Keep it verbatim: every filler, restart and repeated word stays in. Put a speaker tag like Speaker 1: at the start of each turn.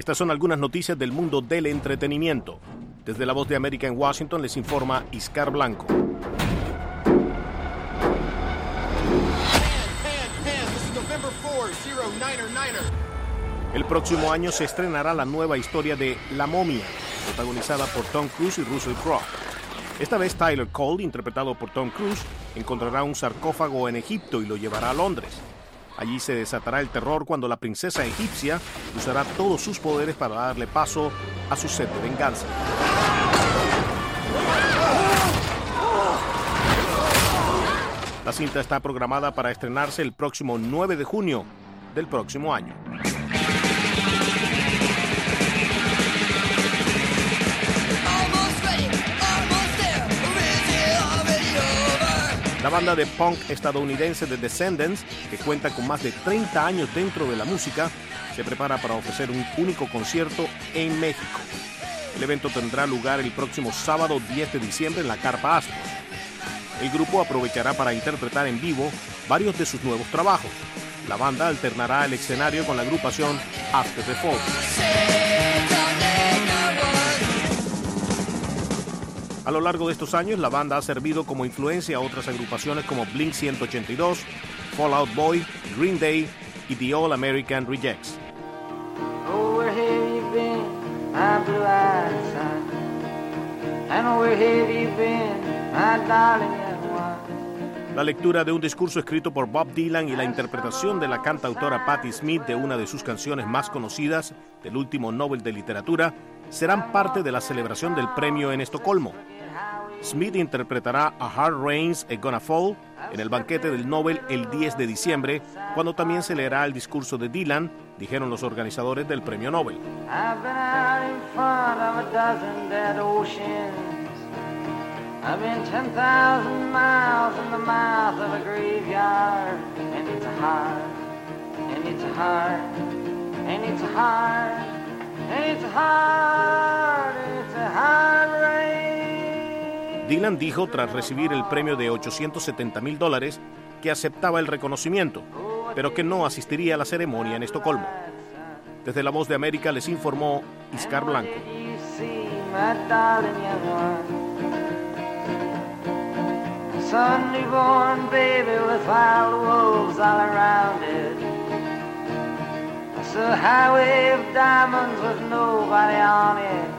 Speaker 1: Estas son algunas noticias del mundo del entretenimiento. Desde La Voz de América en Washington les informa Iscar Blanco. El próximo año se estrenará la nueva historia de La Momia, protagonizada por Tom Cruise y Russell Crowe. Esta vez Tyler Cole, interpretado por Tom Cruise, encontrará un sarcófago en Egipto y lo llevará a Londres. Allí se desatará el terror cuando la princesa egipcia usará todos sus poderes para darle paso a su sed de venganza. La cinta está programada para estrenarse el próximo nueve de junio del próximo año. La banda de punk estadounidense The Descendants, que cuenta con más de treinta años dentro de la música, se prepara para ofrecer un único concierto en México. El evento tendrá lugar el próximo sábado diez de diciembre en la Carpa Astros. El grupo aprovechará para interpretar en vivo varios de sus nuevos trabajos. La banda alternará el escenario con la agrupación After the Fall. A lo largo de estos años, la banda ha servido como influencia a otras agrupaciones como Blink ciento ochenta y dos, Fall Out Boy, Green Day y The All American Rejects.
Speaker 2: Oh, where have you been, my blue-eyed son? And where have you been, my darling young one?
Speaker 1: La lectura de un discurso escrito por Bob Dylan y la interpretación de la cantautora Patti Smith de una de sus canciones más conocidas del último Nobel de Literatura serán parte de la celebración del premio en Estocolmo. Smith interpretará A Hard Rain's Gonna Fall en el banquete del Nobel el diez de diciembre, cuando también se leerá el discurso de Dylan, dijeron los organizadores del premio Nobel.
Speaker 2: I've been out in front of a dozen dead oceans. I've been ten thousand miles in the mouth of a graveyard. And it's a hard, and it's a hard, and it's a hard, and it's a hard, and it's a hard rain.
Speaker 1: Dylan dijo tras recibir el premio de ochocientos setenta mil dólares que aceptaba el reconocimiento, pero que no asistiría a la ceremonia en Estocolmo. Desde La Voz de América les informó Iscar Blanco.
Speaker 2: Sunday born baby with wild wolves all around it. It's a highway of diamonds with nobody on it.